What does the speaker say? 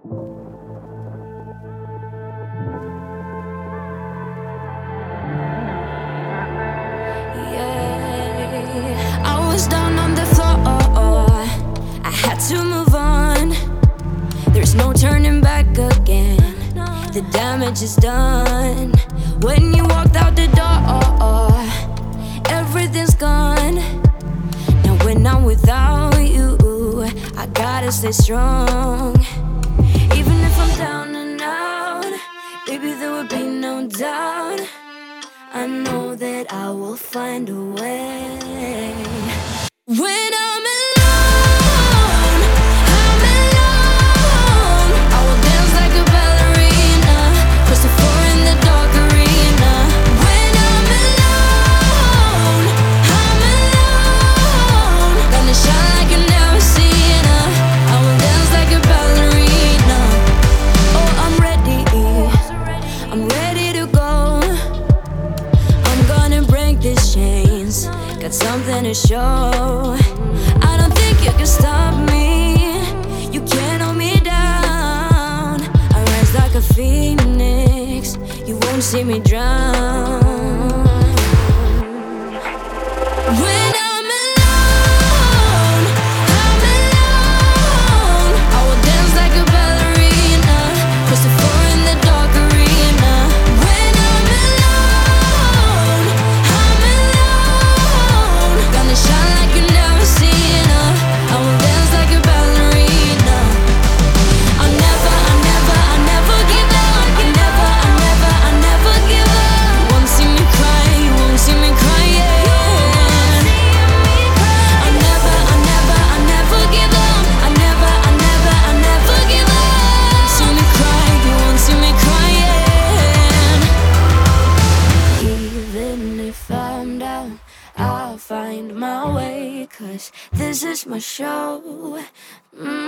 Yeah, I was down on the floor. I had to move on. There's no turning back again. The damage is done. When you walked out the door, everything's gone. Now when I'm without you, I gotta stay strong. Even if I'm down and out, baby, there will be no doubt. I know that I will find a way. When I'm alone, I will dance like a ballerina, cross the floor in the dark arena. When I'm alone, gonna shine like you never seen her. I will dance like a ballerina. Oh, I'm ready to go. I'm gonna break these chains, got something to show. I don't think you can stop me, you can't hold me down. I rise like a phoenix, you won't see me drown. When I'm alone, I will dance like a ballerina, cross the floor in the dark arena. When I'm alone, gonna shine like you never seen her. I will dance like a ballerina. I'll never give up. I never give up. You won't see me cry, you won't see me crying. I'll never give up. I never give up. See me cry, you won't see me crying. Even if I'm down, I'll find my way, 'cause this is my show.